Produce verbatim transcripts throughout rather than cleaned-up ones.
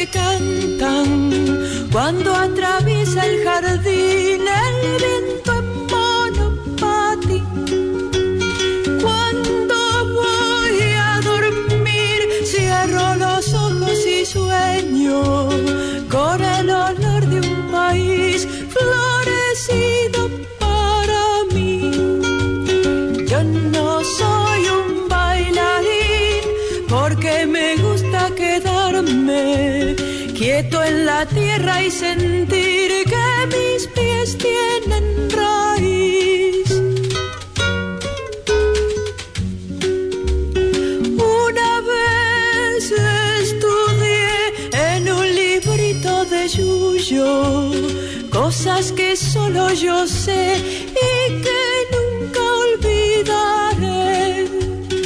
que cantan cuando atraviesa el jardín el viento en monopatín. Cuando voy a dormir cierro los ojos y sueño con el olor de un país florecido para mí. Yo no soy un bailarín porque me gusta quedarme quieto en la tierra y sentir que mis pies tienen raíz. Una vez estudié en un librito de Yuyo cosas que solo yo sé y que nunca olvidaré.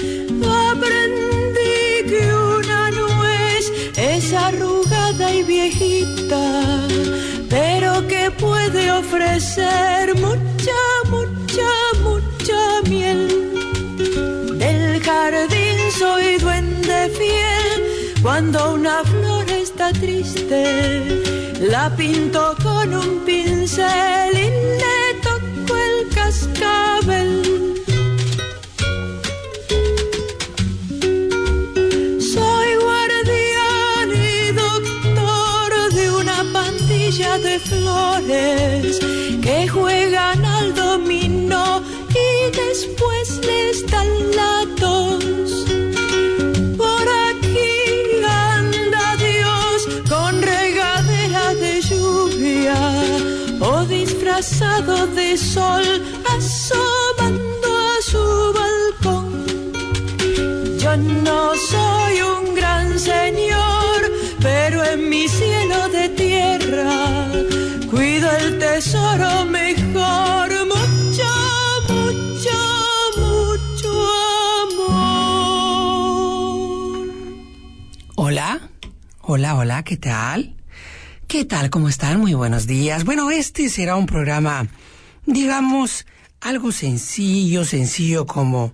Aprendí que una nuez es arrugada y viejita, pero que puede ofrecer mucha, mucha, mucha miel. Del jardín soy duende fiel, cuando una flor está triste la pinto con un pincel y le toco el cascabel. Soy guardián y doctor de una pandilla de flores que juegan al dominó y después les dan la tos. Por aquí anda Dios con regadera de lluvia o disfrazado de sol asomando a su balcón. Yo no soy un gran señor, pero en mi cielo de tierra cuido el tesoro mejor. Mucho, mucho, mucho amor. Hola, hola, hola, ¿qué tal? ¿Qué tal? ¿Cómo están? Muy buenos días. Bueno, este será un programa, digamos, algo sencillo, sencillo como...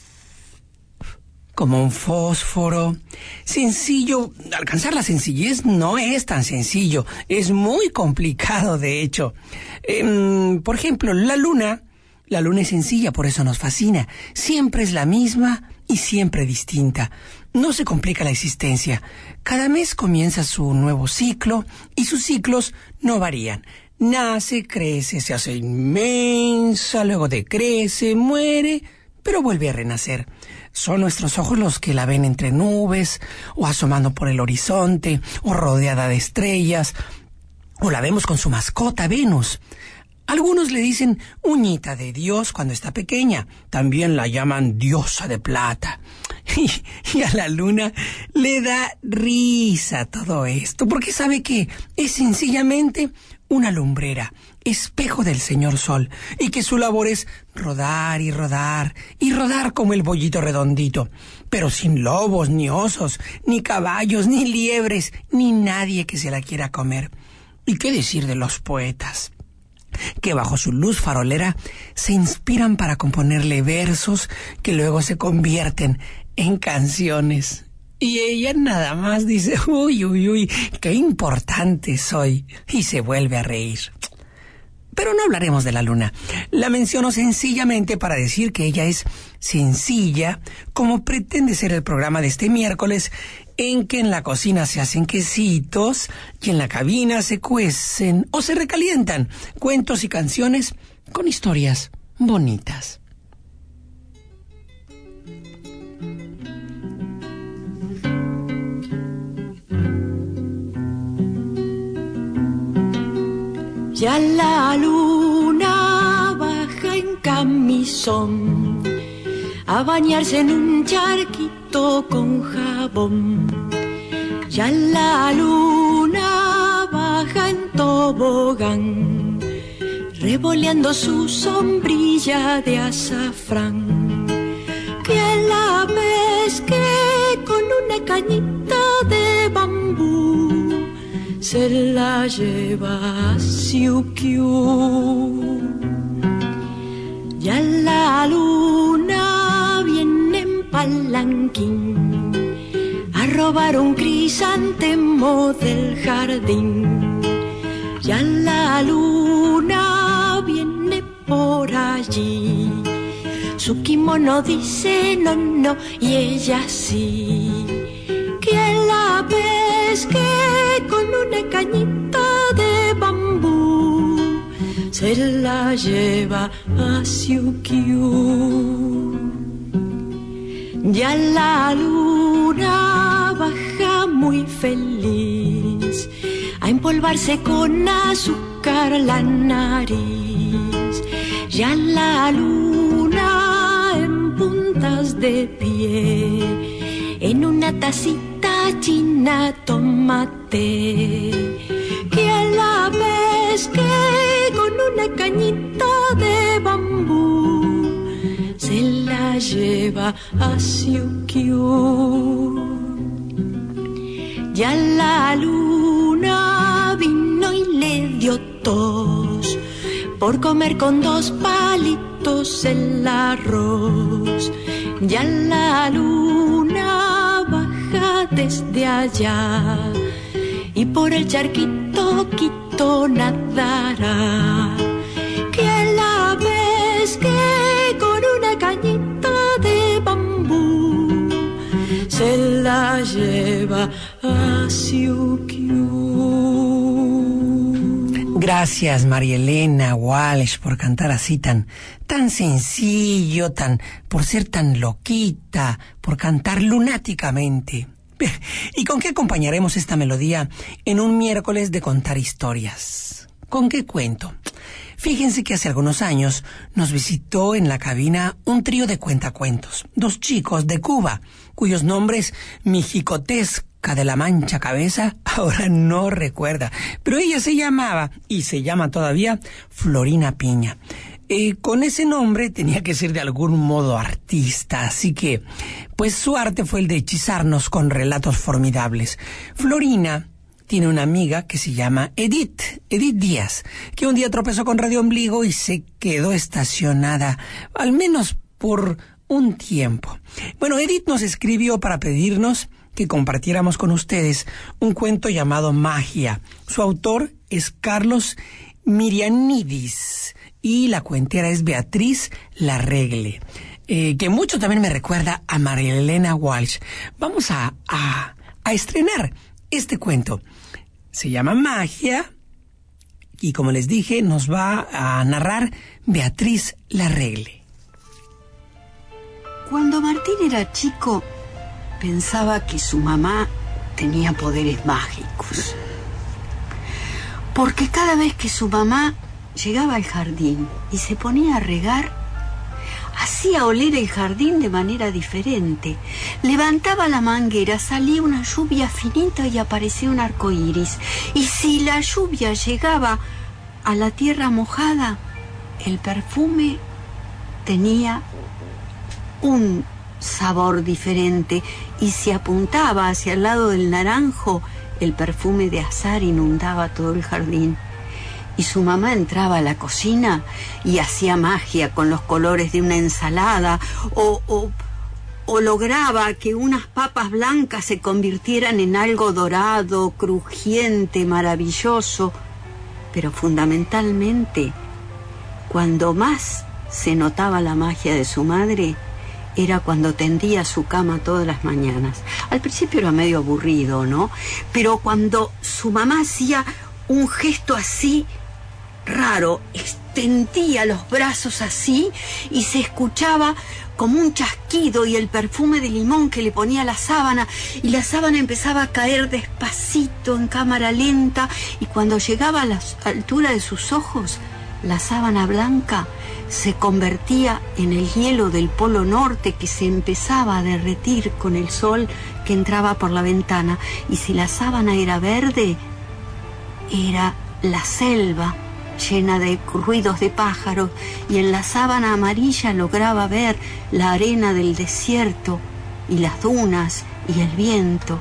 como un fósforo. Sencillo, alcanzar la sencillez no es tan sencillo, es muy complicado de hecho. Eh, por ejemplo, la luna, la luna es sencilla, por eso nos fascina. Siempre es la misma y siempre distinta. No se complica la existencia. Cada mes comienza su nuevo ciclo y sus ciclos no varían. Nace, crece, se hace inmensa, luego decrece, muere, pero vuelve a renacer. Son nuestros ojos los que la ven entre nubes, o asomando por el horizonte, o rodeada de estrellas, o la vemos con su mascota Venus. Algunos le dicen uñita de Dios cuando está pequeña, también la llaman diosa de plata. Y, y a la luna le da risa todo esto, porque sabe que es sencillamente una lumbrera, espejo del señor Sol, y que su labor es rodar y rodar, y rodar como el bollito redondito, pero sin lobos, ni osos, ni caballos, ni liebres, ni nadie que se la quiera comer. ¿Y qué decir de los poetas? Que bajo su luz farolera se inspiran para componerle versos que luego se convierten en canciones. Y ella nada más dice, uy, uy, uy, qué importante soy, y se vuelve a reír. Pero no hablaremos de la luna. La menciono sencillamente para decir que ella es sencilla, como pretende ser el programa de este miércoles, en que en la cocina se hacen quesitos y en la cabina se cuecen o se recalientan cuentos y canciones con historias bonitas. Ya la luna baja en camisón a bañarse en un charquito con jabón. Ya la luna baja en tobogán, revoleando su sombrilla de azafrán. Que la pesque con una cañita de bambú, se la lleva a Siukiu. Ya la luna viene en palanquín, robar un crisantemo del jardín. Ya la luna viene por allí. Su kimono dice no, no, y ella sí. Que la pesque con una cañita de bambú, se la lleva a Siukiu. Ya la luna baja muy feliz a empolvarse con azúcar la nariz. Ya la luna en puntas de pie, en una tacita china tomate, que a la vez que con una cañita de bambú se la lleva a Siukiu. Ya la luna vino y le dio tos por comer con dos palitos el arroz. Ya la luna baja desde allá y por el charquito quito nadará. Que la vez que con una cañita de bambú se la lleva a Siukiu. Gracias, María Elena Walsh, por cantar así tan, tan sencillo, tan, por ser tan loquita, por cantar lunáticamente. ¿Y con qué acompañaremos esta melodía en un miércoles de contar historias? ¿Con qué cuento? Fíjense que hace algunos años nos visitó en la cabina un trío de cuentacuentos, dos chicos de Cuba, cuyos nombres mi jicotesca de la Mancha Cabeza ahora no recuerda, pero ella se llamaba, y se llama todavía, Florina Piña. Eh, con ese nombre tenía que ser de algún modo artista, así que, pues su arte fue el de hechizarnos con relatos formidables. Florina tiene una amiga que se llama Edith, Edith Díaz, que un día tropezó con Radio Ombligo y se quedó estacionada, al menos por un tiempo. Bueno, Edith nos escribió para pedirnos que compartiéramos con ustedes un cuento llamado Magia. Su autor es Carlos Mirianidis y la cuentera es Beatriz Larregle, eh, que mucho también me recuerda a María Elena Walsh. Vamos a, a, a estrenar este cuento. Se llama Magia y, como les dije, nos va a narrar Beatriz Larregle. Cuando Martín era chico, pensaba que su mamá tenía poderes mágicos. Porque cada vez que su mamá llegaba al jardín y se ponía a regar, hacía oler el jardín de manera diferente. Levantaba la manguera, salía una lluvia finita y aparecía un arco iris. Y si la lluvia llegaba a la tierra mojada, el perfume tenía un sabor diferente. Y si apuntaba hacia el lado del naranjo, el perfume de azahar inundaba todo el jardín. Y su mamá entraba a la cocina y hacía magia con los colores de una ensalada o, o, o lograba que unas papas blancas se convirtieran en algo dorado, crujiente, maravilloso. Pero fundamentalmente, cuando más se notaba la magia de su madre, era cuando tendía su cama todas las mañanas. Al principio era medio aburrido, ¿no? Pero cuando su mamá hacía un gesto así raro, extendía los brazos así y se escuchaba como un chasquido y el perfume de limón que le ponía la sábana, y la sábana empezaba a caer despacito en cámara lenta, y cuando llegaba a la altura de sus ojos, la sábana blanca se convertía en el hielo del Polo Norte que se empezaba a derretir con el sol que entraba por la ventana. Y si la sábana era verde, era la selva llena de ruidos de pájaros, y en la sábana amarilla lograba ver la arena del desierto y las dunas y el viento.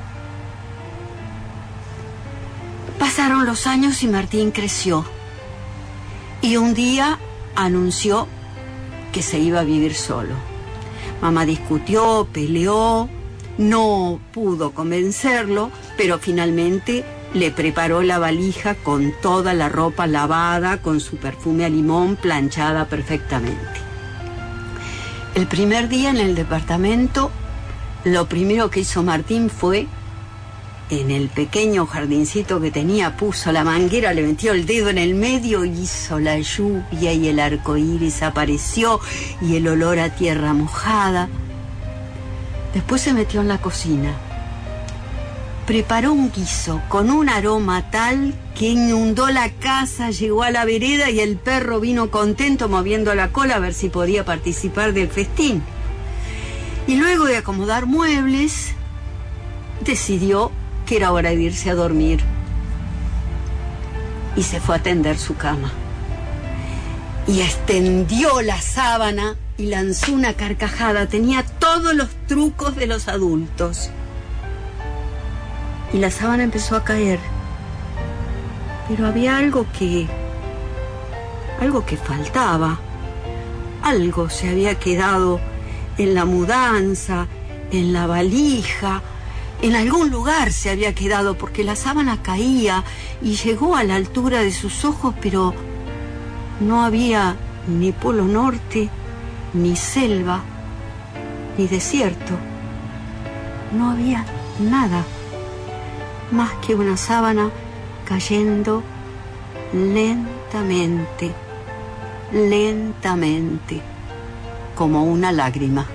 Pasaron los años y Martín creció, y un día anunció que se iba a vivir solo. Mamá discutió, peleó, No pudo convencerlo, pero finalmente le preparó la valija con toda la ropa lavada, con su perfume a limón, planchada perfectamente. El primer día en el departamento, lo primero que hizo Martín fue, en el pequeño jardincito que tenía, puso la manguera, le metió el dedo en el medio, hizo la lluvia y el arco iris apareció y el olor a tierra mojada. Después se metió en la cocina. Preparó un guiso con un aroma tal que inundó la casa, llegó a la vereda y el perro vino contento moviendo la cola a ver si podía participar del festín. Y luego de acomodar muebles, decidió que era hora de irse a dormir. Y se fue a tender su cama. Y extendió la sábana y lanzó una carcajada. Tenía todos los trucos de los adultos. Y la sábana empezó a caer. Pero había algo que... algo que faltaba. Algo se había quedado en la mudanza, en la valija. En algún lugar se había quedado, porque la sábana caía y llegó a la altura de sus ojos, pero no había ni polo norte, ni selva, ni desierto. No había nada más que una sábana cayendo lentamente, lentamente, como una lágrima.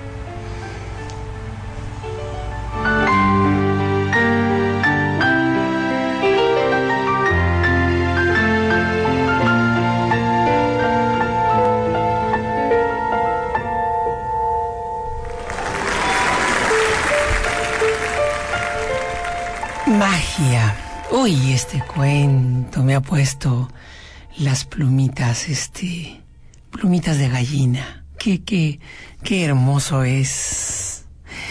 Magia. Uy, este cuento me ha puesto las plumitas, este, plumitas de gallina. Qué, qué, qué hermoso es.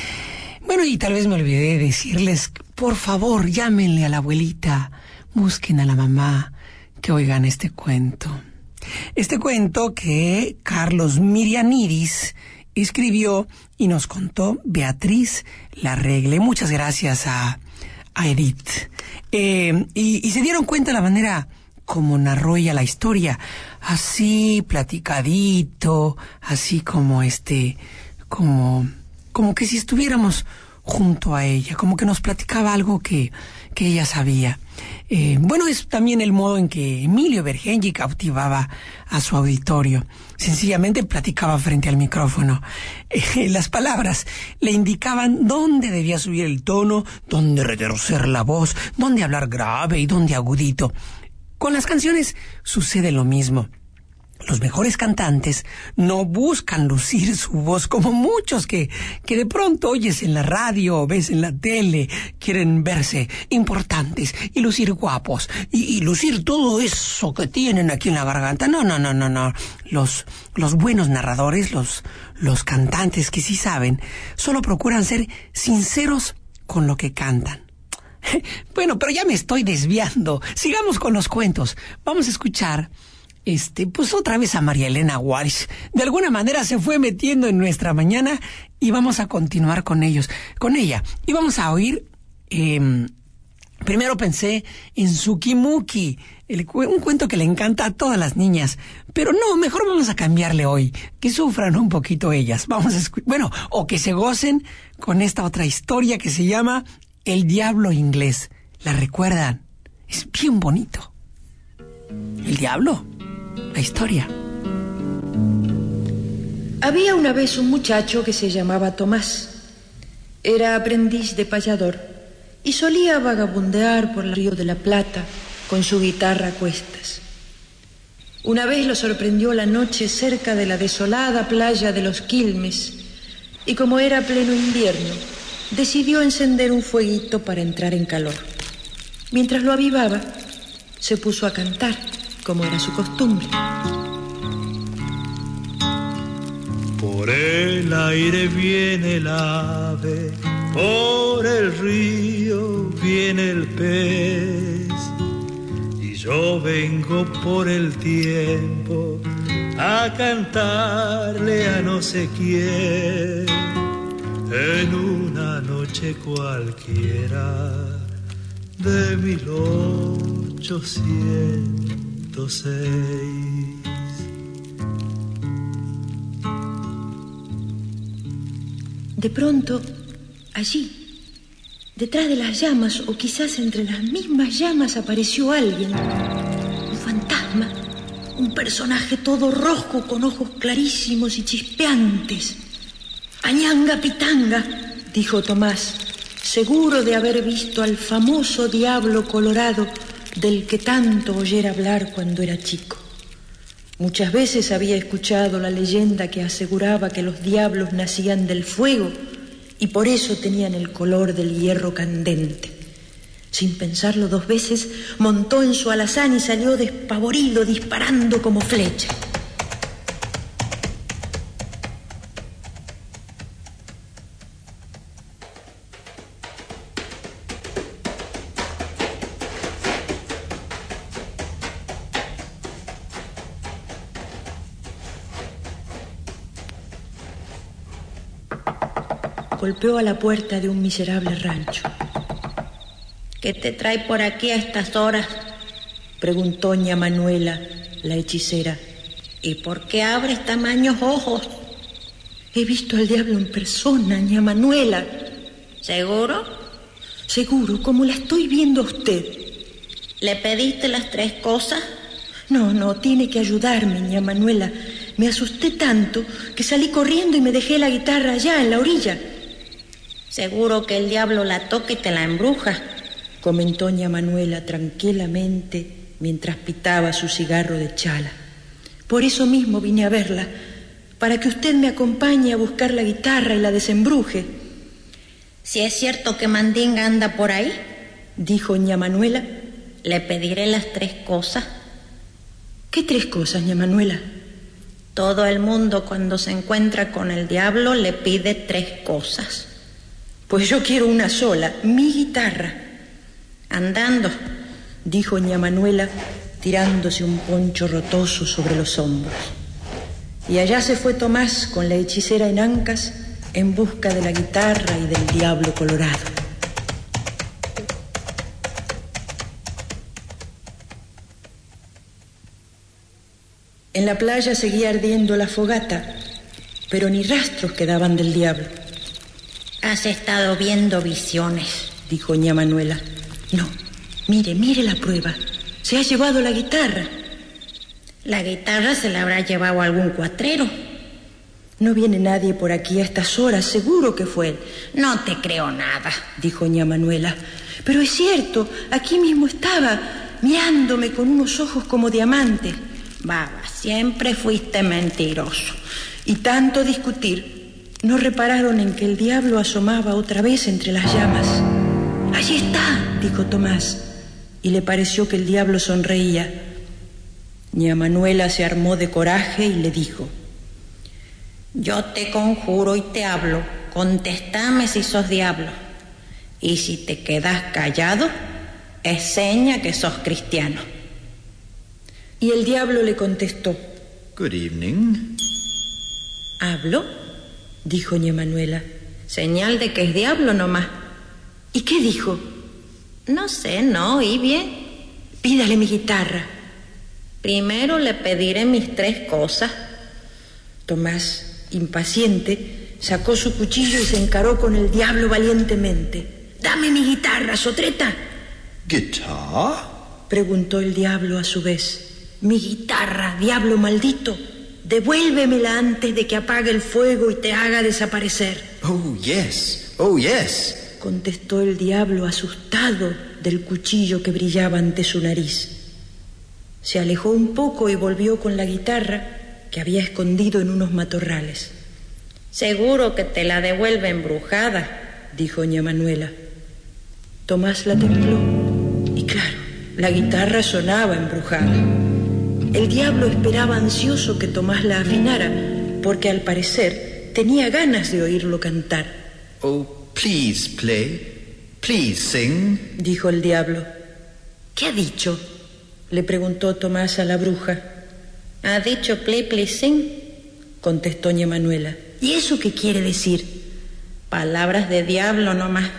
Bueno, y tal vez me olvidé de decirles, por favor, llámenle a la abuelita, busquen a la mamá, que oigan este cuento. Este cuento que Carlos Mirianidis escribió y nos contó Beatriz Larregle. Muchas gracias a a Edith. Eh, y, y se dieron cuenta de la manera como narró ella la historia, así platicadito, así como este, como, como que si estuviéramos junto a ella, como que nos platicaba algo que, que ella sabía. Eh, bueno, es también el modo en que Emilio Bergenji cautivaba a su auditorio. Sencillamente platicaba frente al micrófono. Eh, las palabras le indicaban dónde debía subir el tono, dónde retorcer la voz, dónde hablar grave y dónde agudito. Con las canciones sucede lo mismo. Los mejores cantantes no buscan lucir su voz como muchos que, que de pronto oyes en la radio o ves en la tele. Quieren verse importantes y lucir guapos y, y lucir todo eso que tienen aquí en la garganta. No, no, no, no, no. Los, los buenos narradores, los, los cantantes que sí saben, solo procuran ser sinceros con lo que cantan. Bueno, pero ya me estoy desviando. Sigamos con los cuentos. Vamos a escuchar... Este, pues otra vez a María Elena Walsh. De alguna manera se fue metiendo en nuestra mañana y vamos a continuar con ellos, con ella. Y vamos a oír, eh, primero pensé en Sukimuki, el, un cuento que le encanta a todas las niñas. Pero no, mejor vamos a cambiarle hoy, que sufran un poquito ellas. Vamos a escu- bueno, o que se gocen con esta otra historia que se llama El Diablo Inglés. ¿La recuerdan? Es bien bonito. El diablo. La historia. Había una vez un muchacho que se llamaba Tomás. Era aprendiz de payador y solía vagabundear por el río de la Plata con su guitarra a cuestas. Una vez lo sorprendió la noche cerca de la desolada playa de los Quilmes y como era pleno invierno, decidió encender un fueguito para entrar en calor. Mientras lo avivaba, se puso a cantar, como era su costumbre. Por el aire viene el ave, por el río viene el pez, y yo vengo por el tiempo a cantarle a no sé quién. en una noche cualquiera de mil ochocientos seis. De pronto, allí, detrás de las llamas, o quizás entre las mismas llamas, apareció alguien. Un fantasma, un personaje todo rojo con ojos clarísimos y chispeantes. «Añanga pitanga», dijo Tomás, seguro de haber visto al famoso diablo colorado del que tanto oyera hablar cuando era chico. Muchas veces había escuchado la leyenda que aseguraba que los diablos nacían del fuego y por eso tenían el color del hierro candente. Sin pensarlo dos veces, montó en su alazán y salió despavorido, disparando como flecha. Golpeó a la puerta de un miserable rancho. ¿Qué te trae por aquí a estas horas?, preguntó ña Manuela, la hechicera. ¿Y por qué abres tamaños ojos? He visto al diablo en persona, ña Manuela. ¿Seguro? Seguro, como la estoy viendo a usted. ¿Le pediste las tres cosas? No, no, tiene que ayudarme, ña Manuela. Me asusté tanto que salí corriendo y me dejé la guitarra allá, en la orilla. Seguro que el diablo la toca y te la embruja, comentó ña Manuela tranquilamente mientras pitaba su cigarro de chala. Por eso mismo vine a verla, para que usted me acompañe a buscar la guitarra y la desembruje. Si es cierto que Mandinga anda por ahí, dijo ña Manuela, le pediré las tres cosas. ¿Qué tres cosas, ña Manuela? Todo el mundo cuando se encuentra con el diablo le pide tres cosas. Pues yo quiero una sola, mi guitarra. Andando, dijo ña Manuela, tirándose un poncho rotoso sobre los hombros. Y allá se fue Tomás con la hechicera en ancas en busca de la guitarra y del diablo colorado. En la playa seguía ardiendo la fogata, pero ni rastros quedaban del diablo. Has estado viendo visiones, dijo ña Manuela. No, mire, mire la prueba. Se ha llevado la guitarra. La guitarra se la habrá llevado algún cuatrero. No viene nadie por aquí a estas horas, seguro que fue él. No te creo nada, dijo ña Manuela. Pero es cierto, aquí mismo estaba, mirándome con unos ojos como diamantes. Baba, siempre fuiste mentiroso. Y tanto discutir, no repararon en que el diablo asomaba otra vez entre las llamas. «Allí está», dijo Tomás, y le pareció que el diablo sonreía. ña Manuela se armó de coraje y le dijo: «Yo te conjuro y te hablo, contéstame si sos diablo, y si te quedas callado, es seña que sos cristiano». Y el diablo le contestó: «Good evening». «¿Hablo?», dijo ña Manuela. Señal de que es diablo nomás. ¿Y qué dijo? No sé, no oí bien. Pídale mi guitarra. Primero le pediré mis tres cosas. Tomás, impaciente, sacó su cuchillo y se encaró con el diablo valientemente. «Dame mi guitarra, sotreta». ¿Guitar?, preguntó el diablo a su vez. «Mi guitarra, diablo maldito. Devuélvemela antes de que apague el fuego y te haga desaparecer». «Oh, yes, oh, yes», contestó el diablo asustado del cuchillo que brillaba ante su nariz. Se alejó un poco y volvió con la guitarra que había escondido en unos matorrales. «Seguro que te la devuelve embrujada», dijo ña Manuela. Tomás la templó y claro, la guitarra sonaba embrujada. El diablo esperaba ansioso que Tomás la afinara, porque al parecer tenía ganas de oírlo cantar. «Oh, please play, please sing», dijo el diablo. «¿Qué ha dicho?», le preguntó Tomás a la bruja. «Ha dicho play, please sing», contestó ña Manuela. «¿Y eso qué quiere decir?». Palabras de diablo nomás.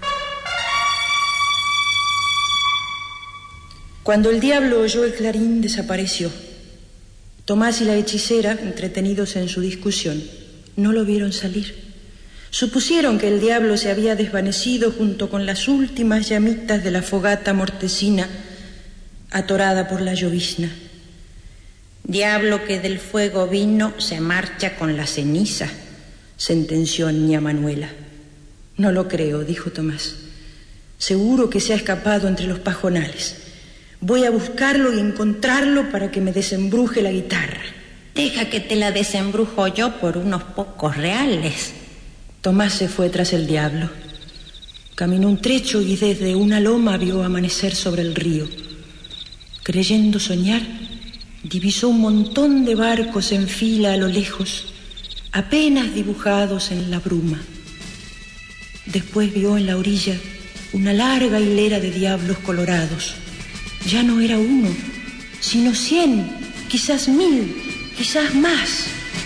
Cuando el diablo oyó el clarín, desapareció. Tomás y la hechicera, entretenidos en su discusión, no lo vieron salir. Supusieron que el diablo se había desvanecido junto con las últimas llamitas de la fogata mortecina atorada por la llovizna. Diablo que del fuego vino se marcha con la ceniza, sentenció niña Manuela. No lo creo, dijo Tomás. Seguro que se ha escapado entre los pajonales. Voy a buscarlo y encontrarlo para que me desembruje la guitarra. Deja que te la desembrujo yo por unos pocos reales. Tomás se fue tras el diablo. Caminó un trecho y desde una loma vio amanecer sobre el río. Creyendo soñar, divisó un montón de barcos en fila a lo lejos, apenas dibujados en la bruma. Después vio en la orilla una larga hilera de diablos colorados. Ya no era uno, sino cien, quizás mil, quizás más.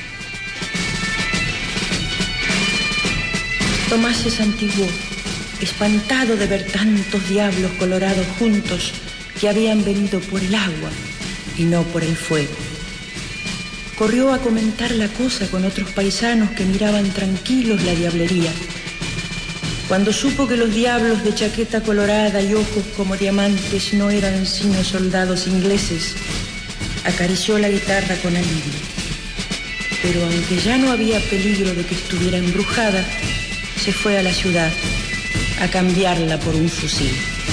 Tomás se santiguó, espantado de ver tantos diablos colorados juntos que habían venido por el agua y no por el fuego. Corrió a comentar la cosa con otros paisanos que miraban tranquilos la diablería. Cuando supo que los diablos de chaqueta colorada y ojos como diamantes no eran sino soldados ingleses, acarició la guitarra con alivio. Pero aunque ya no había peligro de que estuviera embrujada, se fue a la ciudad a cambiarla por un fusil.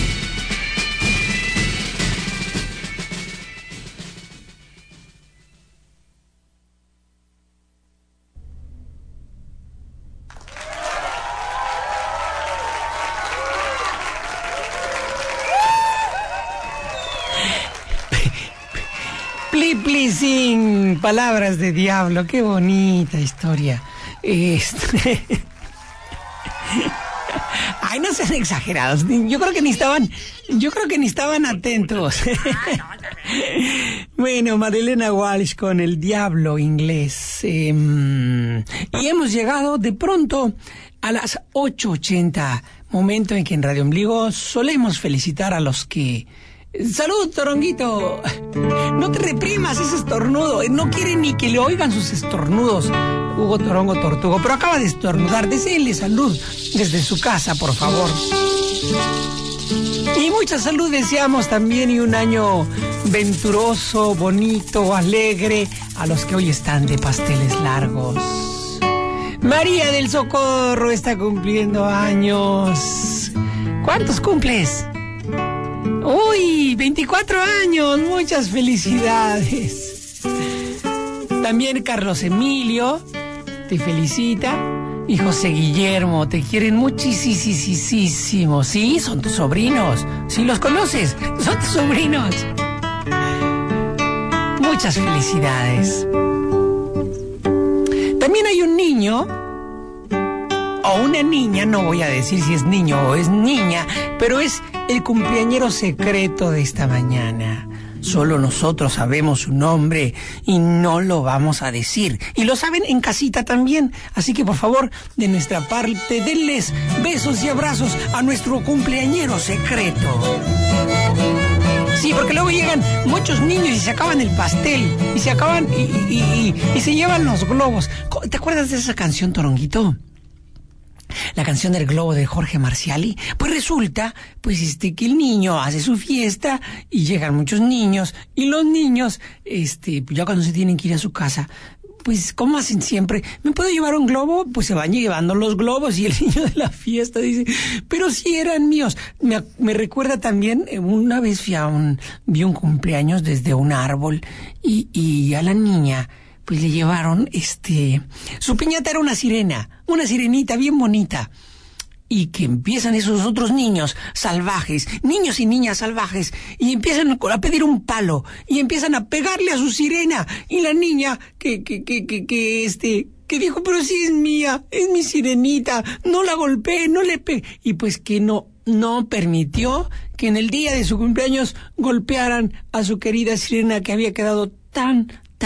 Sin palabras de diablo, qué bonita historia. Este... Ay, no sean exagerados. Yo creo que ni estaban, yo creo que ni estaban atentos. Bueno, Marilena Walsh con El Diablo Inglés. Eh, y hemos llegado de pronto a las ocho ochenta, momento en que en Radio Ombligo solemos felicitar a los que... ¡Salud, Toronguito! No te reprimas ese estornudo. No quiere ni que le oigan sus estornudos, Hugo Torongo Tortugo. Pero acaba de estornudar. Deséenle salud desde su casa, por favor. Y mucha salud deseamos también, y un año venturoso, bonito, alegre a los que hoy están de pasteles largos. María del Socorro está cumpliendo años. ¿Cuántos cumples? ¡Uy! veinticuatro años, muchas felicidades. También Carlos Emilio te felicita, y José Guillermo, te quieren muchísimo. Sí, son tus sobrinos. Sí, los conoces, son tus sobrinos. Muchas felicidades. También hay un niño o una niña, no voy a decir si es niño o es niña, pero es el cumpleañero secreto de esta mañana. Solo nosotros sabemos su nombre y no lo vamos a decir. Y lo saben en casita también. Así que por favor, de nuestra parte, denles besos y abrazos a nuestro cumpleañero secreto. Sí, porque luego llegan muchos niños y se acaban el pastel. Y se acaban y, y, y, y se llevan los globos. ¿Te acuerdas de esa canción, Toronguito? La canción del globo de Jorge Marciali. Pues resulta, pues este, que el niño hace su fiesta y llegan muchos niños, y los niños, este, ya cuando se tienen que ir a su casa, pues como hacen siempre, ¿me puedo llevar un globo? Pues se van llevando los globos, y el niño de la fiesta dice, pero si eran míos. Me, me recuerda también, una vez fui a un, vi un cumpleaños desde un árbol, y, y a la niña pues le llevaron, este, su piñata era una sirena, una sirenita bien bonita, y que empiezan esos otros niños salvajes, niños y niñas salvajes, y empiezan a pedir un palo, y empiezan a pegarle a su sirena, y la niña que, que, que, que, que este, que dijo, pero si es mía, es mi sirenita, no la golpeé, no le pegué, y pues que no, no permitió que en el día de su cumpleaños golpearan a su querida sirena que había quedado tan, tan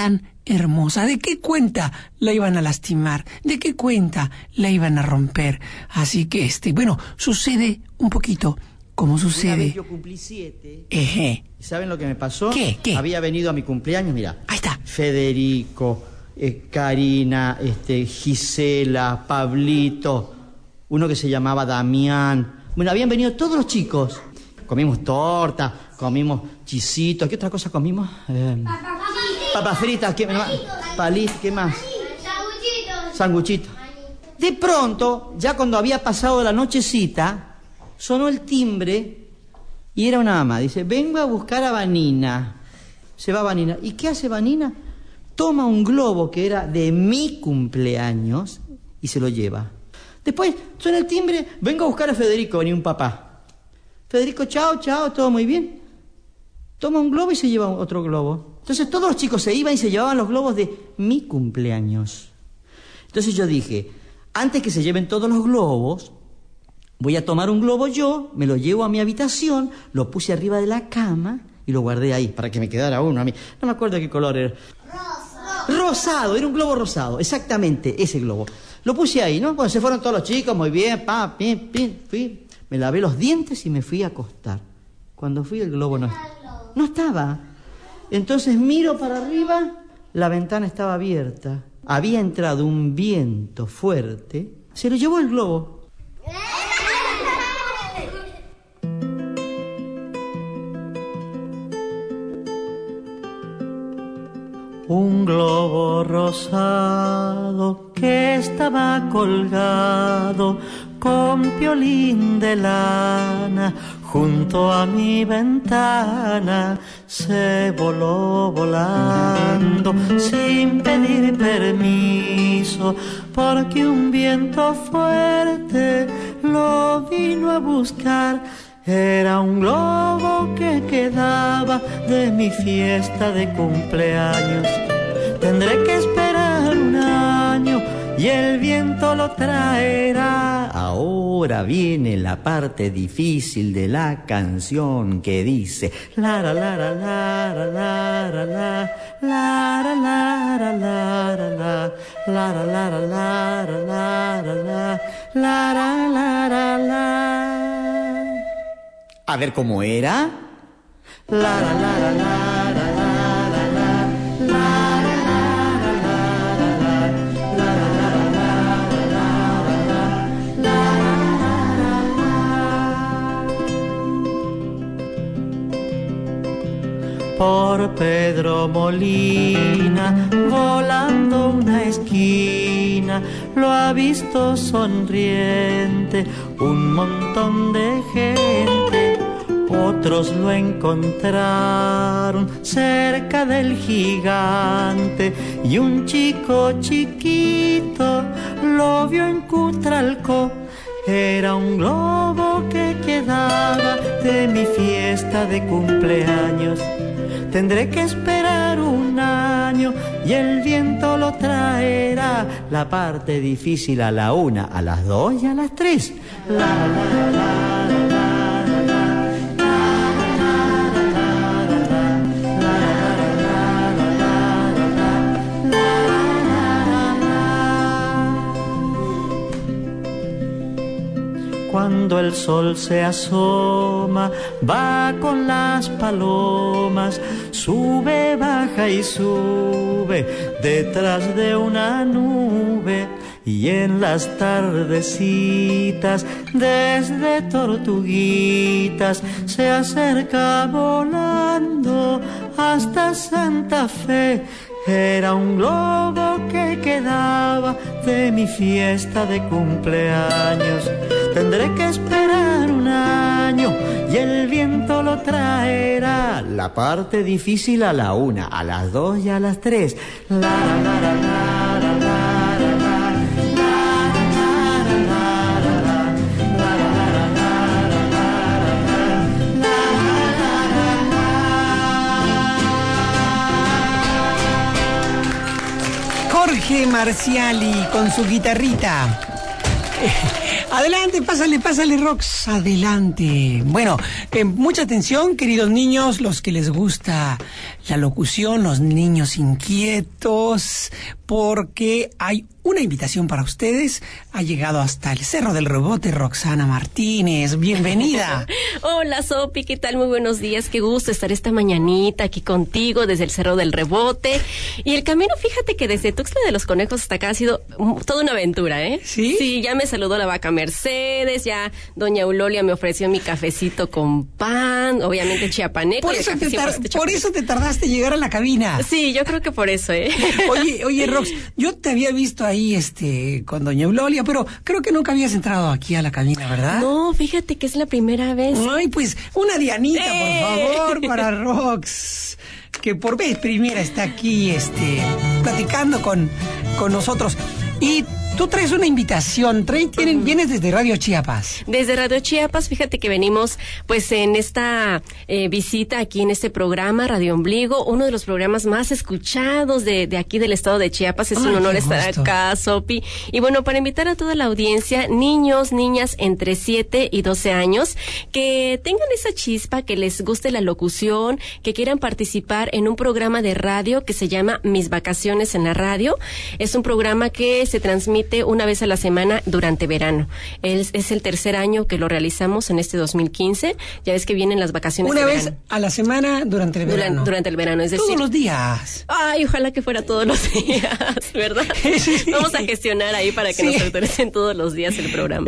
hermosa. ¿De qué cuenta la iban a lastimar? ¿De qué cuenta la iban a romper? Así que, este, bueno, sucede un poquito como sucede. Una vez yo cumplí siete. Eje. ¿Saben lo que me pasó? ¿Qué? ¿Qué? Había venido a mi cumpleaños, mira. Ahí está. Federico, eh, Karina, este, Gisela, Pablito, uno que se llamaba Damián. Bueno, habían venido todos los chicos. Comimos torta, comimos chisitos. ¿Qué otra cosa comimos? Eh, papas fritas, ¿qué más? Palitos, ¿qué más? Sanguchitos. Sanguchitos. De pronto, ya cuando había pasado la nochecita, sonó el timbre y era una ama. Dice, vengo a buscar a Vanina. Se va Vanina. ¿Y qué hace Vanina? Toma un globo que era de mi cumpleaños y se lo lleva. Después suena el timbre, vengo a buscar a Federico, venía un papá. Federico, chao, chao, todo muy bien. Toma un globo y se lleva otro globo. Entonces todos los chicos se iban y se llevaban los globos de mi cumpleaños. Entonces yo dije, antes que se lleven todos los globos, voy a tomar un globo yo, me lo llevo a mi habitación, lo puse arriba de la cama y lo guardé ahí para que me quedara uno a mí. No me acuerdo de qué color era. Rosado. Rosado, era un globo rosado, exactamente, ese globo. Lo puse ahí, ¿no? Bueno, se fueron todos los chicos, muy bien, pa, pim, pim, fui. Me lavé los dientes y me fui a acostar. Cuando fui el globo no, no estaba. Entonces miro para arriba, la ventana estaba abierta. Había entrado un viento fuerte, se lo llevó el globo. Un globo rosado que estaba colgado con piolín de lana junto a mi ventana, se voló volando sin pedir permiso, porque un viento fuerte lo vino a buscar. Era un globo que quedaba de mi fiesta de cumpleaños. Tendré que esperar un año y el viento lo traerá. Ahora viene la parte difícil de la canción que dice la la la la la la la la la la la la la la la la la la la. A ver cómo era. La la la la la la la la la. Por Pedro Molina, volando una esquina, lo ha visto sonriente un montón de gente. Otros lo encontraron cerca del gigante y un chico chiquito lo vio en Cutralcó. Era un globo que quedaba de mi fiesta de cumpleaños. Tendré que esperar un año y el viento lo traerá. La parte difícil a la una, a las dos y a las tres. La, la, la, la, la. Cuando el sol se asoma, va con las palomas, sube, baja y sube detrás de una nube. Y en las tardecitas, desde Tortuguitas, se acerca volando hasta Santa Fe. Era un globo que quedaba de mi fiesta de cumpleaños. Tendré que esperar un año y el viento lo traerá. La parte difícil a la una, a las dos y a las tres. La, la, la, la, la, la. Jorge Marciali con su guitarrita. Adelante, pásale, pásale, Rox, adelante. Bueno, eh, mucha atención, queridos niños, los que les gusta la locución, los niños inquietos, porque hay una invitación para ustedes. Ha llegado hasta el Cerro del Rebote Roxana Martínez. Bienvenida. Hola, Sopi, ¿qué tal? Muy buenos días. Qué gusto estar esta mañanita aquí contigo desde el Cerro del Rebote. Y el camino, fíjate que desde Tuxtla de los Conejos hasta acá ha sido toda una aventura, ¿eh? ¿Sí? Sí, ya me saludó la vaca Mercedes, ya doña Eulolia me ofreció mi cafecito con pan, obviamente chiapaneco. Por, eso te, tar- por eso te tardaste en llegar a la cabina. Sí, yo creo que por eso, ¿eh? Oye, oye, Rox, yo te había visto ahí este con doña Eulolia, pero creo que nunca habías entrado aquí a la cabina, ¿verdad? No, fíjate que es la primera vez. Ay, pues una Dianita, ¡Eh! por favor, para Rox, que por vez primera está aquí este platicando con, con nosotros. Y tú traes una invitación, traen, tienen, vienes desde Radio Chiapas. Desde Radio Chiapas, fíjate que venimos pues en esta eh, visita aquí en este programa, Radio Ombligo, uno de los programas más escuchados de, de aquí del estado de Chiapas. Es Ay, un honor estar gusto. acá, Sopi. Y bueno, para invitar a toda la audiencia, niños, niñas entre siete y doce años, que tengan esa chispa, que les guste la locución, que quieran participar en un programa de radio que se llama Mis Vacaciones en la Radio. Es un programa que se transmite una vez a la semana durante verano. Es, es el tercer año que lo realizamos en este dos mil quince. Ya ves que vienen las vacaciones una de vez verano. a la semana durante el verano. Durante, durante el verano, es decir... Todos los días. Ay, ojalá que fuera todos los días, ¿verdad? Sí. Vamos a gestionar ahí para que sí. nos autoricen todos los días el programa.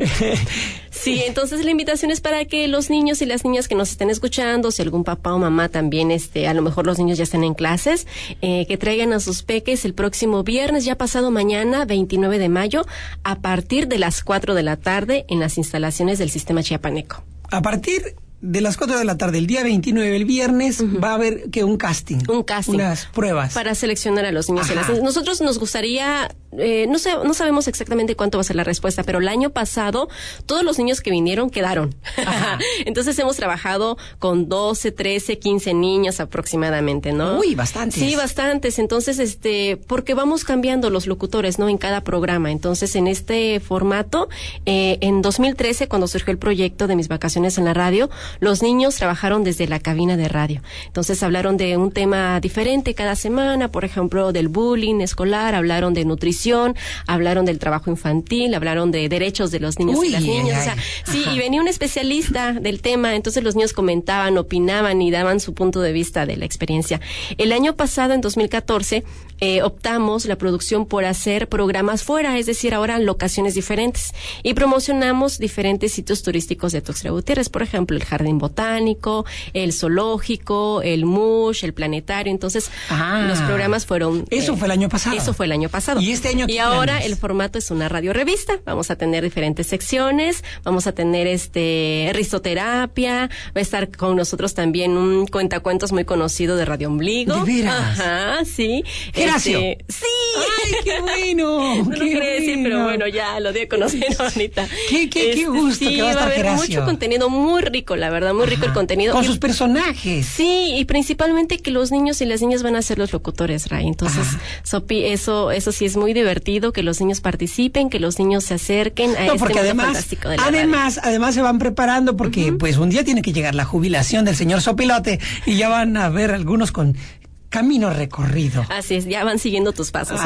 Sí, entonces la invitación es para que los niños y las niñas que nos estén escuchando, si algún papá o mamá también, este, a lo mejor los niños ya están en clases, eh, que traigan a sus peques el próximo viernes, ya pasado mañana, veintinueve de mayo, a partir de las cuatro de la tarde en las instalaciones del Sistema Chiapaneco. A partir de las cuatro de la tarde, el día veintinueve, el viernes, uh-huh. va a haber que un casting. Un casting. Unas pruebas. Para seleccionar a los niños Ajá. y las niñas. Nosotros nos gustaría, eh, no sé, no sabemos exactamente cuánto va a ser la respuesta, pero el año pasado todos los niños que vinieron quedaron. Entonces hemos trabajado con doce, trece, quince niños aproximadamente, ¿no? Uy, bastantes. Sí, bastantes. Entonces, este, porque vamos cambiando los locutores, ¿no? En cada programa. Entonces, en este formato, eh, en dos mil trece, cuando surgió el proyecto de Mis Vacaciones en la Radio, los niños trabajaron desde la cabina de radio. Entonces hablaron de un tema diferente cada semana, por ejemplo, del bullying escolar, hablaron de nutrición, hablaron del trabajo infantil, hablaron de derechos de los niños Uy, y las niñas. Ay, o sea, sí, y venía un especialista del tema, entonces los niños comentaban, opinaban y daban su punto de vista de la experiencia. El año pasado, en dos mil catorce, eh, optamos la producción por hacer programas fuera, es decir, ahora en locaciones diferentes, y promocionamos diferentes sitios turísticos de Tuxtla Gutiérrez, por ejemplo, el Jardín Botánico, el Zoológico, el M U S H, el Planetario. Entonces, ah, los programas fueron... Eso eh, fue el año pasado. Eso fue el año pasado. ¿Y este año qué Y ahora planes? El formato es una radio revista. Vamos a tener diferentes secciones, vamos a tener este risoterapia, va a estar con nosotros también un cuentacuentos muy conocido de Radio Ombligo. ¿De veras? Ajá, sí. Geracio. Este, sí. ¡Ay, qué bueno! No qué lo quería bueno. decir, pero bueno, ya lo di a conocer ahorita. Qué, qué, este, qué gusto sí, que va a estar va a haber Geracio. Mucho contenido muy rico, la verdad, muy rico Ajá. el contenido. Con y, sus personajes. Sí, y principalmente que los niños y las niñas van a ser los locutores, Ray. Entonces, Ajá. Sopi, eso eso sí es muy divertido, que los niños participen, que los niños se acerquen a no, este porque mundo además, fantástico de la además, radio. además se van preparando porque Uh-huh. pues un día tiene que llegar la jubilación del señor Sopilote y ya van a ver algunos con camino recorrido. Así es, ya van siguiendo tus pasos.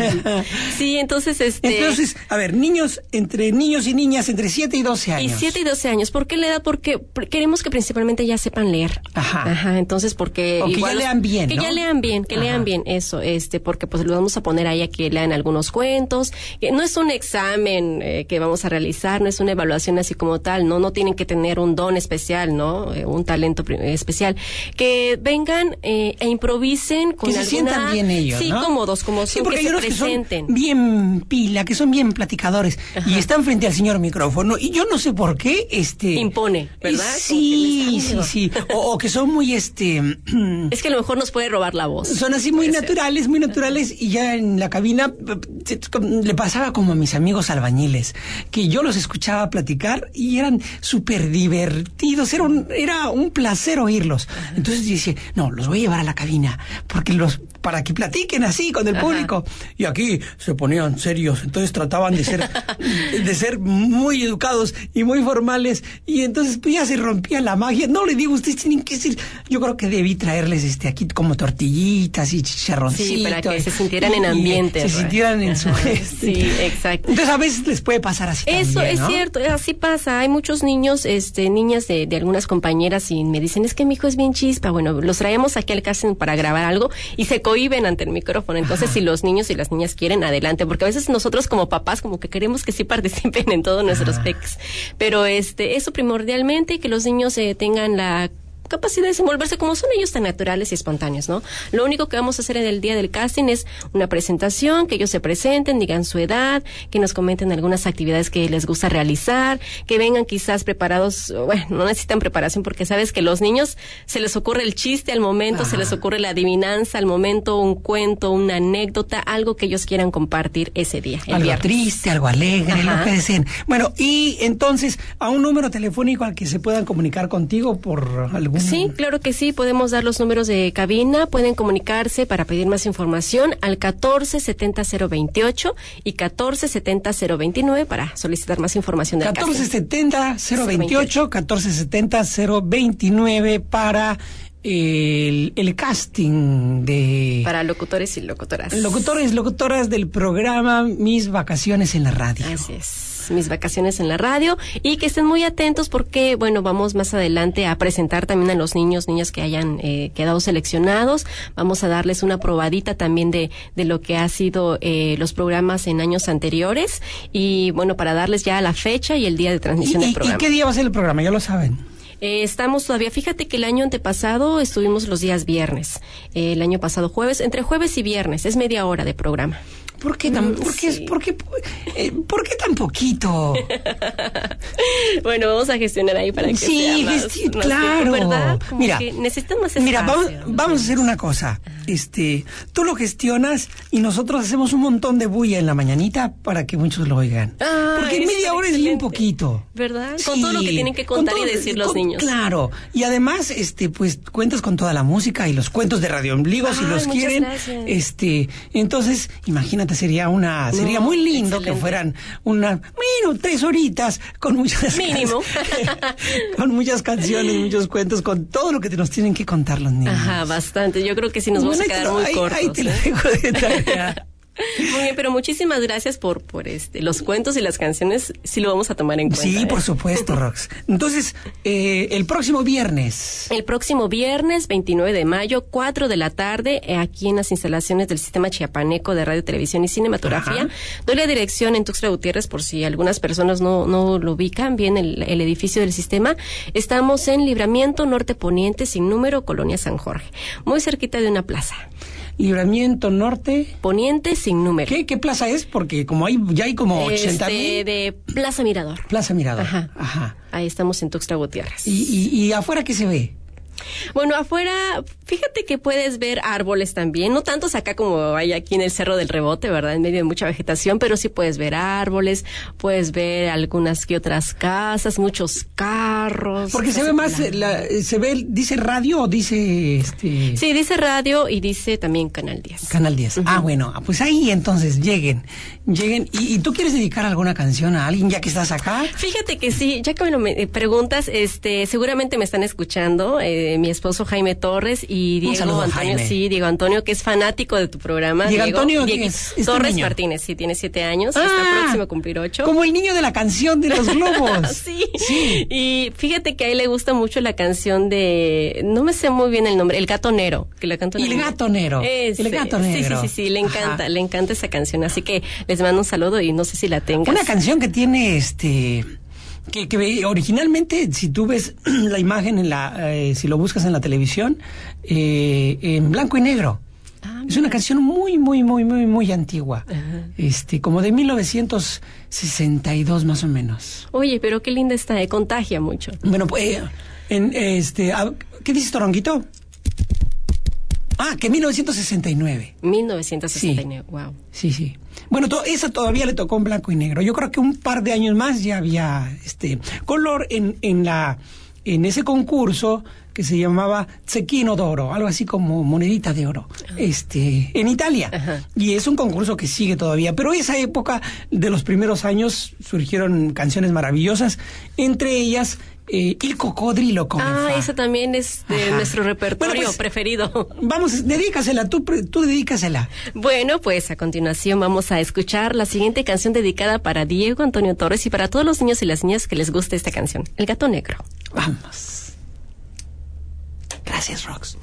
Sí, entonces este... Entonces, a ver, niños, entre niños y niñas entre siete y doce años. Y siete y doce años. ¿Por qué la edad? Porque queremos que principalmente ya sepan leer. Ajá. Ajá, entonces porque... O que igual ya lean bien, Que ¿no? ya lean bien, que Ajá. lean bien, eso, este, porque pues lo vamos a poner ahí a que lean algunos cuentos. Que no es un examen eh, que vamos a realizar, no es una evaluación así como tal, no, no tienen que tener un don especial, ¿no? Eh, un talento especial. Que vengan eh, e improvisen con que se sientan bien ellos, sí, ¿no? cómodos, como sí, son, porque que hay se unos presenten. Que son bien pila, que son bien platicadores. Ajá. Y están frente al señor micrófono y yo no sé por qué, este... impone, ¿verdad? Sí, sí, sí. O, o que son muy, este... es que a lo mejor nos puede robar la voz. Son así muy puede naturales, ser. muy naturales y ya en la cabina le pasaba como a mis amigos albañiles, que yo los escuchaba platicar y eran súper divertidos, era un, era un placer oírlos. Entonces dije, no, los voy a llevar a la cabina porque los para que platiquen así con el Ajá. público. Y aquí se ponían serios, entonces trataban de ser de ser muy educados y muy formales, y entonces pues ya se rompía la magia. No le digo, ustedes tienen que ser, yo creo que debí traerles este aquí como tortillitas y chicharroncitos. Sí, para que se sintieran en ambiente. Se ¿verdad? sintieran en su Ajá, este. Sí, exacto. Entonces a veces les puede pasar así. Eso también, es ¿no? cierto, así pasa. Hay muchos niños, este, niñas de, de algunas compañeras y me dicen, es que mi hijo es bien chispa. Bueno, los traemos aquí al casting para grabar algo y se cohíben ante el micrófono. Entonces, Ajá. si los niños y las niñas quieren, adelante, porque a veces nosotros como papás como que queremos que sí participen en todos nuestros peques. Pero este, eso primordialmente, que los niños eh, tengan la capacidad de desenvolverse como son ellos tan naturales y espontáneos, ¿no? Lo único que vamos a hacer en el día del casting es una presentación, que ellos se presenten, digan su edad, que nos comenten algunas actividades que les gusta realizar, que vengan quizás preparados, bueno, no necesitan preparación porque sabes que los niños se les ocurre el chiste al momento, Ajá. se les ocurre la adivinanza al momento, un cuento, una anécdota, algo que ellos quieran compartir ese día, el algo viernes. Triste, algo alegre, Ajá. lo que deseen. Bueno, y entonces, a un número telefónico al que se puedan comunicar contigo por algún... Sí, claro que sí, podemos dar los números de cabina, pueden comunicarse para pedir más información al catorce setenta cero veintiocho y catorce setenta cero veintinueve para solicitar más información del catorce setenta cero veintiocho, catorce setenta cero veintinueve para el, el casting de... Para locutores y locutoras. Locutores, locutoras del programa Mis Vacaciones en la Radio. Así es. Mis Vacaciones en la Radio, y que estén muy atentos porque, bueno, vamos más adelante a presentar también a los niños, niñas que hayan eh, quedado seleccionados. Vamos a darles una probadita también de, de lo que ha sido eh, los programas en años anteriores, y bueno, para darles ya la fecha y el día de transmisión ¿Y, del y, programa. ¿Y qué día va a ser el programa? Ya lo saben. Eh, estamos todavía, fíjate que el año antepasado estuvimos los días viernes, eh, el año pasado jueves, entre jueves y viernes, es media hora de programa. ¿Por qué tan, por qué, sí. por qué, eh, por qué tan poquito? Bueno, vamos a gestionar ahí para que sí, sea más, gesti- más claro. tiempo, ¿verdad? Como mira, que necesitan más espacio. Mira, vamos, vamos a hacer una cosa. Este, tú lo gestionas y nosotros hacemos un montón de bulla en la mañanita para que muchos lo oigan. Ah, porque media hora excelente. Es bien poquito, ¿verdad? Sí, con todo lo que tienen que contar todo, y decir los con, niños. Claro. Y además, este, pues cuentas con toda la música y los cuentos de Radio Ombligo si los quieren. Gracias. Este, entonces, imagínate, sería una Sería no, muy lindo excelente. Que fueran una, bueno, tres horitas con muchas mínimo con muchas canciones, muchos cuentos, con todo lo que te nos tienen que contar los niños. Ajá, bastante. Yo creo que sí nos bueno, vamos a quedar muy ahí, cortos. Ahí te lo dejo de tarea. Muy bien, pero muchísimas gracias por por este los cuentos y las canciones, sí lo vamos a tomar en cuenta. Sí, ¿eh? por supuesto, Rox. Entonces, eh, el próximo viernes. El próximo viernes, veintinueve de mayo, cuatro de la tarde, eh, aquí en las instalaciones del Sistema Chiapaneco de Radio, Televisión y Cinematografía. Ajá. Doy la dirección en Tuxtla Gutiérrez por si algunas personas no no lo ubican bien, el, el edificio del sistema. Estamos en Libramiento Norte Poniente, sin número, Colonia San Jorge, muy cerquita de una plaza. Libramiento Norte Poniente sin número. ¿Qué, qué plaza es? Porque como hay ya hay como ochenta mil. Este, de Plaza Mirador. Plaza Mirador. Ajá. Ajá. Ahí estamos en Tuxtla Gutiérrez. ¿Y, y, y afuera qué se ve? Bueno, afuera, fíjate que puedes ver árboles también, no tantos acá como hay aquí en el Cerro del Rebote, ¿verdad? En medio de mucha vegetación, pero sí puedes ver árboles, puedes ver algunas que otras casas, muchos carros. Porque se ve más, la, se ve, dice radio o dice este... Sí, dice radio y dice también Canal diez. Canal diez. Uh-huh. Ah, bueno, pues ahí entonces lleguen, lleguen. ¿Y, y tú quieres dedicar alguna canción a alguien ya que estás acá? Fíjate que sí, ya que me lo me preguntas, este, seguramente me están escuchando, eh, mi esposo Jaime Torres y Diego saludo, Antonio, Jaime. sí, Diego Antonio, que es fanático de tu programa. Diego, Diego Antonio Diego, es, es Torres niño. Martínez, sí, tiene siete años, ah, está próximo a cumplir ocho. Como el niño de la canción de los globos. sí. sí, y fíjate que a él le gusta mucho la canción de, no me sé muy bien el nombre, El Gatonero. Que la canta El Gatonero. Ese. El Gatonero. Sí, sí, sí, sí, le encanta, Ajá. le encanta esa canción, así que les mando un saludo y no sé si la tengas. Una canción que tiene este... Que, que originalmente, si tú ves la imagen, en la eh, si lo buscas en la televisión, eh, en blanco y negro. Ah, es una canción muy, muy, muy, muy, muy antigua. Ajá. Este, como de mil novecientos sesenta y dos más o menos. Oye, pero qué linda está, eh, contagia mucho. Bueno, pues, en, este, ¿qué dices, Toronguito? Ah, que mil novecientos sesenta y nueve. mil novecientos sesenta y nueve, sí. Wow. Sí, sí. Bueno, to- esa todavía le tocó en blanco y negro. Yo creo que un par de años más ya había este color en, en la en ese concurso. que se llamaba Zecchino d'Oro, algo así como monedita de oro, este, en Italia. Ajá. Y es un concurso que sigue todavía. Pero esa época de los primeros años surgieron canciones maravillosas, entre ellas Eh, Il Cocodrilo come Ah, fa. esa también es de Ajá. nuestro repertorio bueno, pues, preferido. Vamos, dedícasela, tú, tú dedícasela. Bueno, pues a continuación vamos a escuchar la siguiente canción dedicada para Diego Antonio Torres y para todos los niños y las niñas que les guste esta canción, El Gato Negro. Vamos. Gracias, Rox.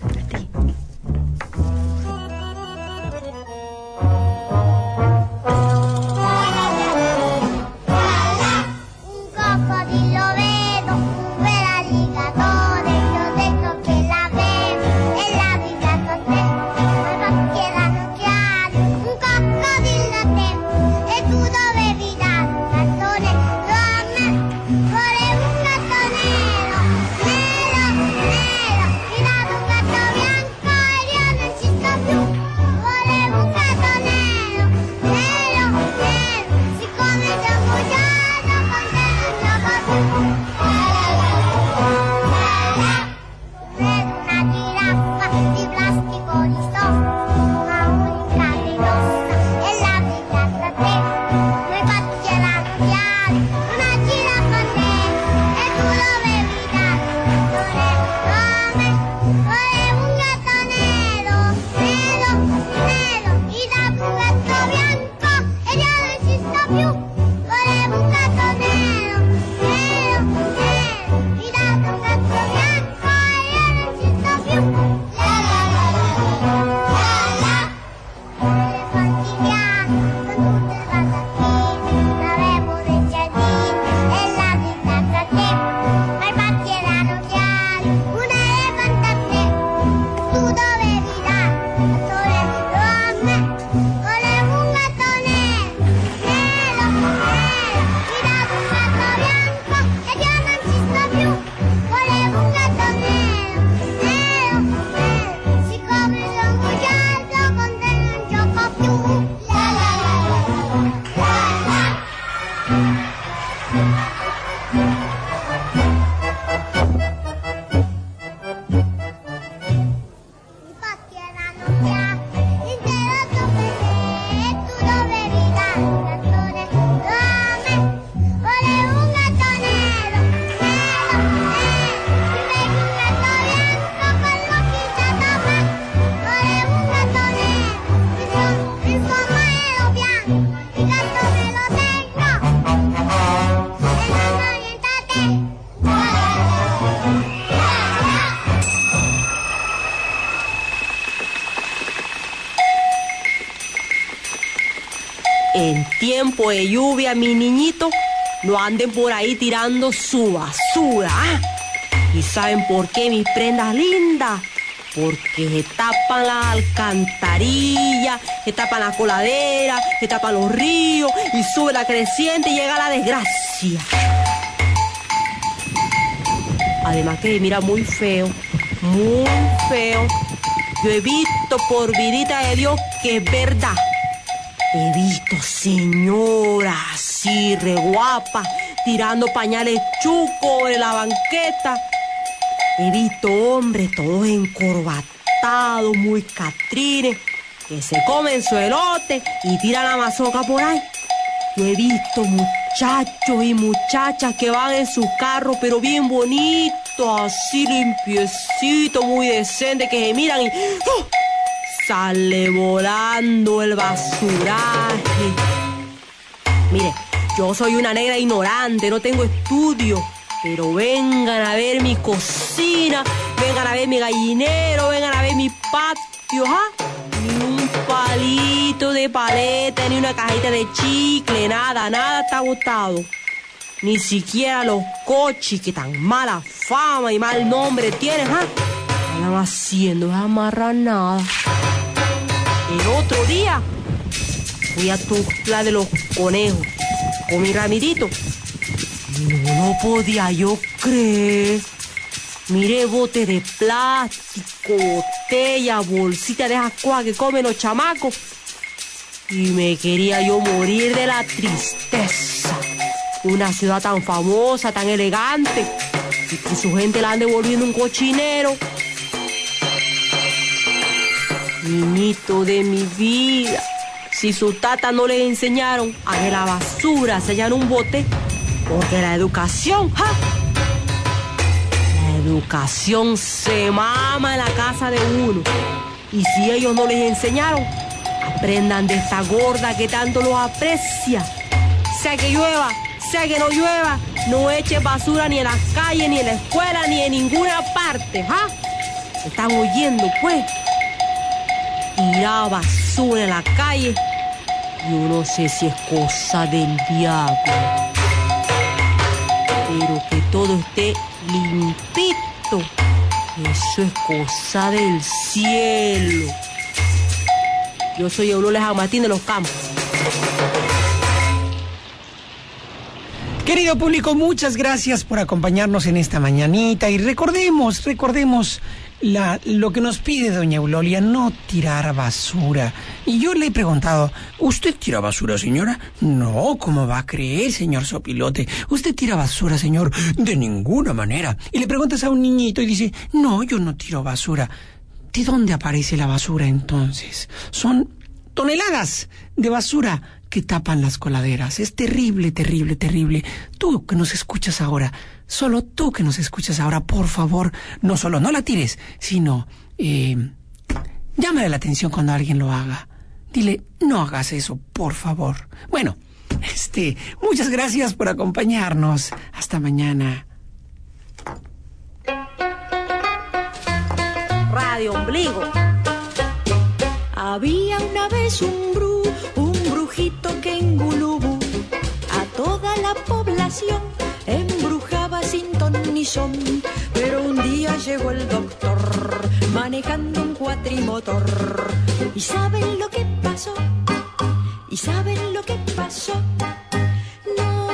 En tiempo de lluvia, mi niñito, no anden por ahí tirando su basura. ¿Y saben por qué, mis prendas lindas? Porque se tapan la alcantarilla, se tapan la coladera, se tapan los ríos y sube la creciente y llega la desgracia. Además que mira muy feo, muy feo. Yo he visto por vidita de Dios que es verdad. He visto señoras así, re guapas, tirando pañales chucos en la banqueta. He visto hombres todos encorbatados, muy catrines, que se comen su elote y tiran la mazorca por ahí. Yo he visto muchachos y muchachas que van en sus carros, pero bien bonitos, así limpiecitos, muy decentes, que se miran y ¡oh! Sale volando el basuraje. Mire, yo soy una negra ignorante, no tengo estudio, pero vengan a ver mi cocina, vengan a ver mi gallinero, vengan a ver mi patio, ¿ah? Ni un palito de paleta, ni una cajita de chicle, nada, nada está botado. Ni siquiera los coches que tan mala fama y mal nombre tienen, ¿ah? No están haciendo, no amarrar nada. El otro día fui a Tuxtla de los Conejos con mi Ramirito. No lo podía yo creer. Miré botes de plástico, botellas, bolsitas de esas cosas que comen los chamacos. Y me quería yo morir de la tristeza. Una ciudad tan famosa, tan elegante. y que su gente la ande volviendo un cochinero. Niñito de mi vida, si su tata no les enseñaron a que la basura se echa en un bote, porque la educación, ¡ja! La educación se mama en la casa de uno. Y si ellos no les enseñaron, aprendan de esta gorda que tanto los aprecia. Sea que llueva, sea que no llueva, no eche basura ni en las calles, ni en la escuela, ni en ninguna parte, ¿ah? ¿Están oyendo, pues? Tirar basura en la calle, yo no sé si es cosa del diablo, pero que todo esté limpito, eso es cosa del cielo. Yo soy Eulole Jan Martín de los Campos. Querido público, muchas gracias por acompañarnos en esta mañanita y recordemos, recordemos la, lo que nos pide doña Eulolia, no tirar basura. Y yo le he preguntado, ¿usted tira basura, señora? No, ¿cómo va a creer, señor Sopilote? ¿Usted tira basura, señor? De ninguna manera. Y le preguntas a un niñito y dice, no, yo no tiro basura. ¿De dónde aparece la basura entonces? Son toneladas de basura que tapan las coladeras. Es terrible, terrible, terrible. Tú que nos escuchas ahora, solo tú que nos escuchas ahora, por favor, no solo no la tires, sino eh, llámale la atención cuando alguien lo haga. Dile, no hagas eso, por favor. Bueno, este, muchas gracias por acompañarnos. Hasta mañana. Radio Ombligo. Había una vez un bru, un brujito que en Gulubú a toda la población embrujaba sin ton ni son. Pero un día llegó el doctor manejando un cuatrimotor. ¿Y saben lo que pasó? ¿Y saben lo que pasó? No.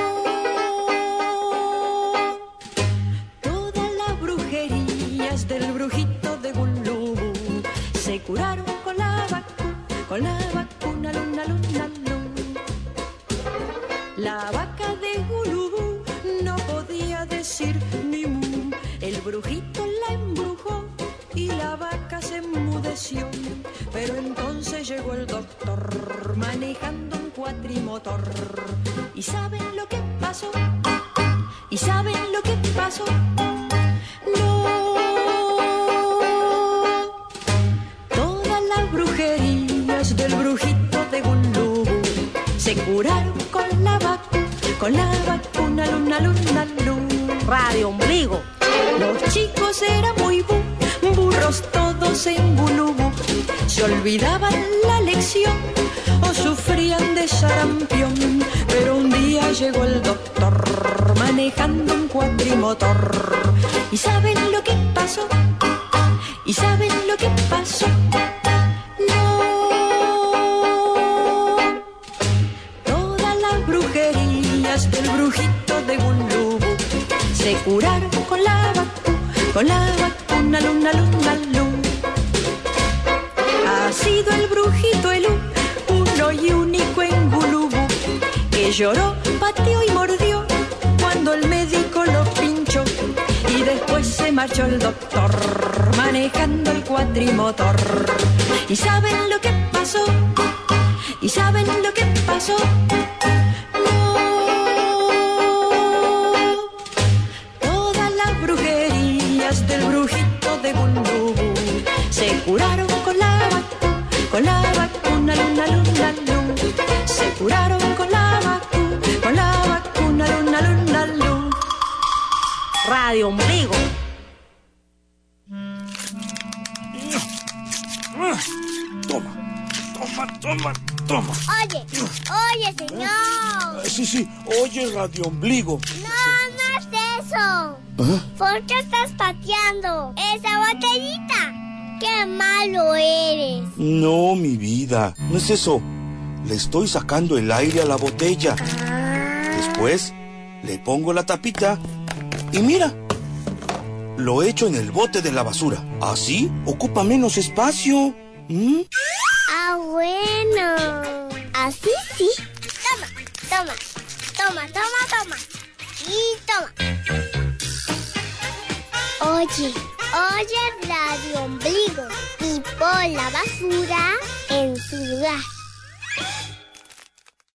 Todas las brujerías del brujito de Gulubú se curaron con la vacuna, con la vacuna, luna, luna, luna. La vaca de Gulubú no podía decir ni mu. El brujito la embrujó y la vaca se enmudeció. Pero entonces llegó el doctor manejando un cuatrimotor. ¿Y saben lo que pasó? ¿Y saben lo que pasó? No. Todas las brujerías del brujito de Gulubú se curaron con la vacuna, con la vacuna, luna, luna, luna. Radio Ombligo. Los chicos eran muy bu, burros todos en Gulubú. Se olvidaban la lección o sufrían de sarampión. Pero un día llegó el doctor manejando un cuatrimotor. ¿Y saben lo que pasó? ¿Y saben lo que pasó? No. Todas las brujerías del brujito de Gulubú se curaron con la vacuna, con la vacuna, luna, luna, luna. Ha sido el brujito el uno y único en Gulubú que lloró, pateó y mordió cuando el médico lo pinchó. Y después se marchó el doctor manejando el cuatrimotor. ¿Y saben lo que pasó? ¿Y saben lo que pasó? No. Todas las brujerías del brujito de Gulubú se curaron con la vacuna, con la vacuna, luna, luna, luna. Se curaron con la vacuna, con la vacuna, luna, luna, luna. Radio Ombligo. Toma, toma, toma, toma. Oye, oye, señor. Sí, sí, oye, Radio Ombligo. No, no es eso. ¿Ah? ¿Por qué estás pateando esa botellita? ¡Qué malo eres! No, mi vida, no es eso. Le estoy sacando el aire a la botella. Ah. Después le pongo la tapita y mira, lo echo en el bote de la basura. Así ocupa menos espacio. ¿Mm? Ah, bueno. Así sí. Toma, toma, toma, toma, toma. Y toma. Escuche, oye Radio Ombligo y pon la basura en su lugar.